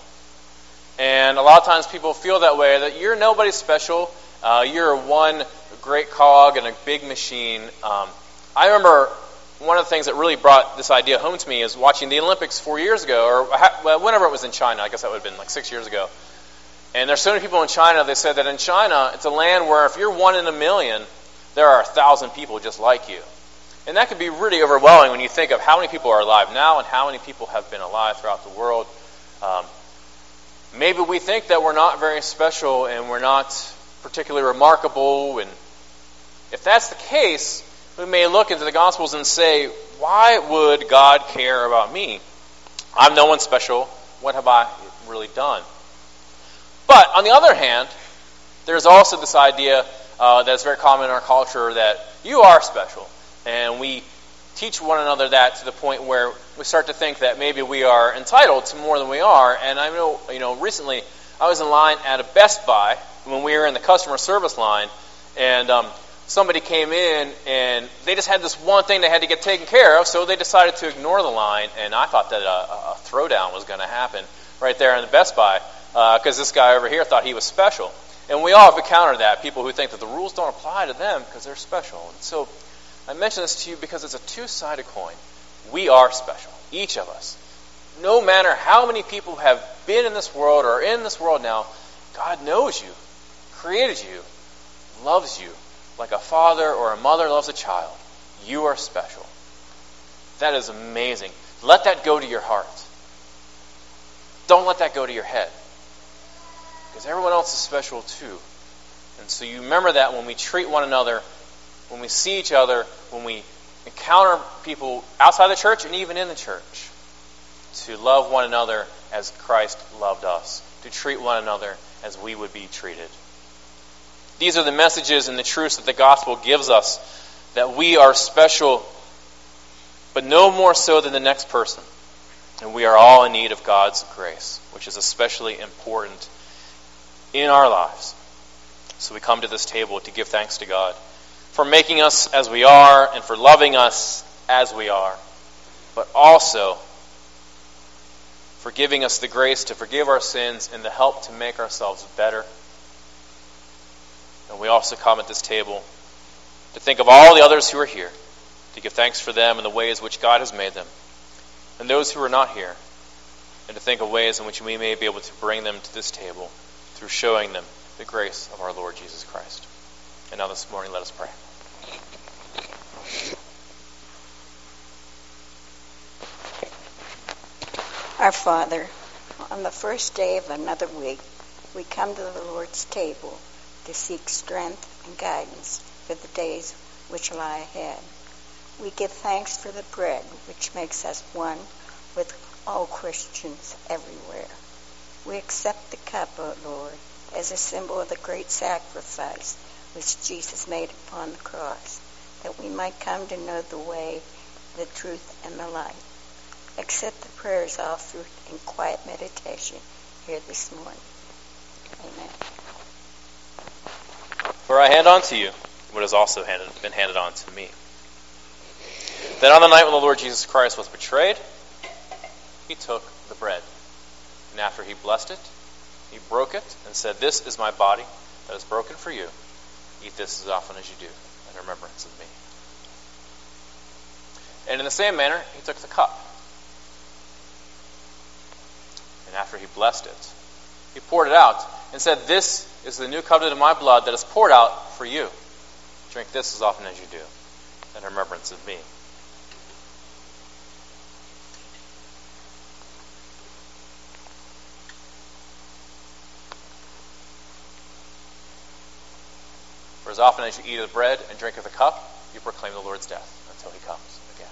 And a lot of times people feel that way, that you're nobody special. Uh, you're one great cog in a big machine. Um, I remember one of the things that really brought this idea home to me is watching the Olympics four years ago, or well, whenever it was in China. I guess that would have been like six years ago. And there's so many people in China, they said that in China, it's a land where if you're one in a million, there are a thousand people just like you. And that could be really overwhelming when you think of how many people are alive now and how many people have been alive throughout the world. Um, maybe we think that we're not very special and we're not particularly remarkable, and if that's the case, we may look into the Gospels and say, why would God care about me? I'm no one special. What have I really done? But on the other hand, there's also this idea uh, that's very common in our culture that you are special. And we teach one another that to the point where we start to think that maybe we are entitled to more than we are. And I know, you know, recently I was in line at a Best Buy when we were in the customer service line, and um, somebody came in and they just had this one thing they had to get taken care of, so they decided to ignore the line, and I thought that a, a throwdown was going to happen right there in the Best Buy because uh, this guy over here thought he was special. And we all have encountered that, people who think that the rules don't apply to them because they're special. And so I mention this to you because it's a two-sided coin. We are special, each of us. No matter how many people have been in this world or are in this world now, God knows you, created you, loves you like a father or a mother loves a child. You are special. That is amazing. Let that go to your heart. Don't let that go to your head. Because everyone else is special too. And so you remember that when we treat one another, when we see each other, when we encounter people outside the church and even in the church, to love one another as Christ loved us, to treat one another as we would be treated. These are the messages and the truths that the gospel gives us, that we are special, but no more so than the next person. And we are all in need of God's grace, which is especially important in our lives. So we come to this table to give thanks to God for making us as we are and for loving us as we are, but also for giving us the grace to forgive our sins and the help to make ourselves better. And we also come at this table to think of all the others who are here, to give thanks for them and the ways which God has made them, and those who are not here, and to think of ways in which we may be able to bring them to this table through showing them the grace of our Lord Jesus Christ. And now this morning, let us pray. Our Father, on the first day of another week, we come to the Lord's table to seek strength and guidance for the days which lie ahead. We give thanks for the bread which makes us one with all Christians everywhere. We accept the cup, O Lord, as a symbol of the great sacrifice which Jesus made upon the cross, that we might come to know the way, the truth, and the light. Accept the prayers offered in quiet meditation here this morning. Amen. For I hand on to you what has also handed, been handed on to me. That on the night when the Lord Jesus Christ was betrayed, he took the bread. And after he blessed it, he broke it and said, "This is my body that is broken for you. Eat this as often as you do in remembrance of me." And in the same manner, he took the cup. And after he blessed it, he poured it out and said, "This is the new covenant of my blood that is poured out for you. Drink this as often as you do in remembrance of me." For as often as you eat of the bread and drink of the cup, you proclaim the Lord's death until he comes again.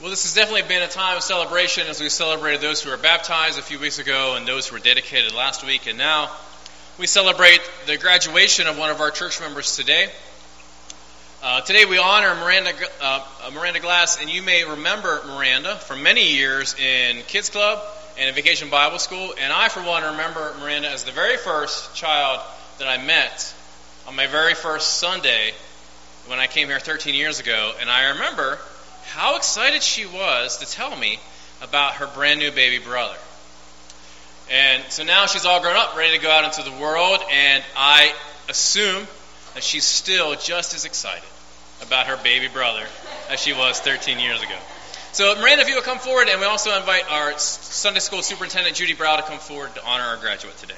Well, this has definitely been a time of celebration as we celebrated those who were baptized a few weeks ago and those who were dedicated last week. And now we celebrate the graduation of one of our church members today. Uh, today we honor Miranda uh, Miranda Glass, and you may remember Miranda from many years in Kids Club and in Vacation Bible School. And I, for one, remember Miranda as the very first child that I met on my very first Sunday when I came here thirteen years ago. And I remember how excited she was to tell me about her brand new baby brother. And so now she's all grown up, ready to go out into the world, and I assume that she's still just as excited about her baby brother as she was thirteen years ago. So Miranda, if you will come forward, and we also invite our Sunday School Superintendent, Judy Brow, to come forward to honor our graduate today.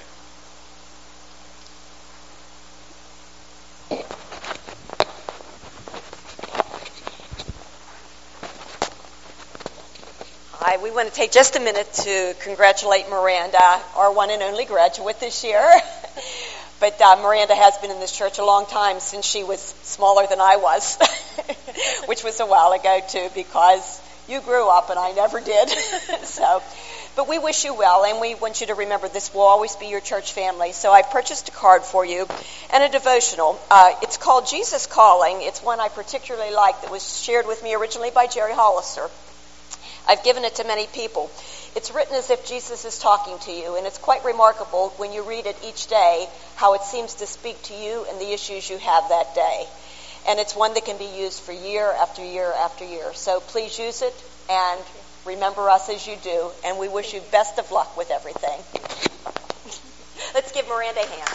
Hi, we want to take just a minute to congratulate Miranda, our one and only graduate this year. But uh, Miranda has been in this church a long time, since she was smaller than I was, which was a while ago too, because you grew up and I never did. So, but we wish you well, and we want you to remember this will always be your church family. So I purchased a card for you and a devotional. Uh, it's called Jesus Calling. It's one I particularly like that was shared with me originally by Jerry Hollister. I've given it to many people. It's written as if Jesus is talking to you, and it's quite remarkable when you read it each day how it seems to speak to you and the issues you have that day. And it's one that can be used for year after year after year. So please use it and remember us as you do, and we wish you best of luck with everything. Let's give Miranda a hand.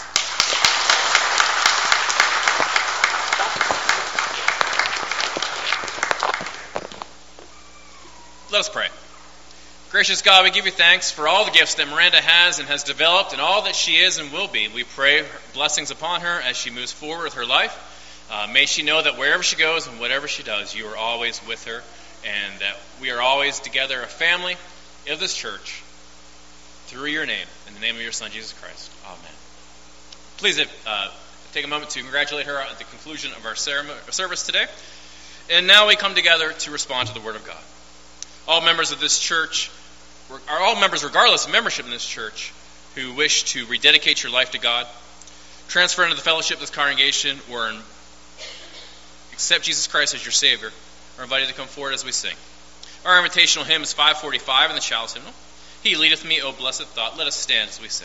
Let us pray. Gracious God, we give you thanks for all the gifts that Miranda has and has developed and all that she is and will be. We pray blessings upon her as she moves forward with her life. Uh, may she know that wherever she goes and whatever she does, you are always with her, and that we are always together a family of this church through your name, in the name of your Son, Jesus Christ. Amen. Please uh, take a moment to congratulate her at the conclusion of our ceremony, service today. And now we come together to respond to the Word of God. All members of this church, are all members regardless of membership in this church, who wish to rededicate your life to God, transfer into the fellowship of this congregation, or accept Jesus Christ as your Savior, are invited to come forward as we sing. Our invitational hymn is five forty-five in the Child's Hymnal. He leadeth me, O blessed thought. Let us stand as we sing.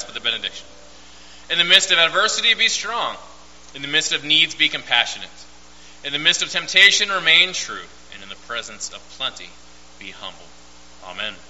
with the benediction. In the midst of adversity, be strong. In the midst of needs, be compassionate. In the midst of temptation, remain true. And in the presence of plenty, be humble. Amen.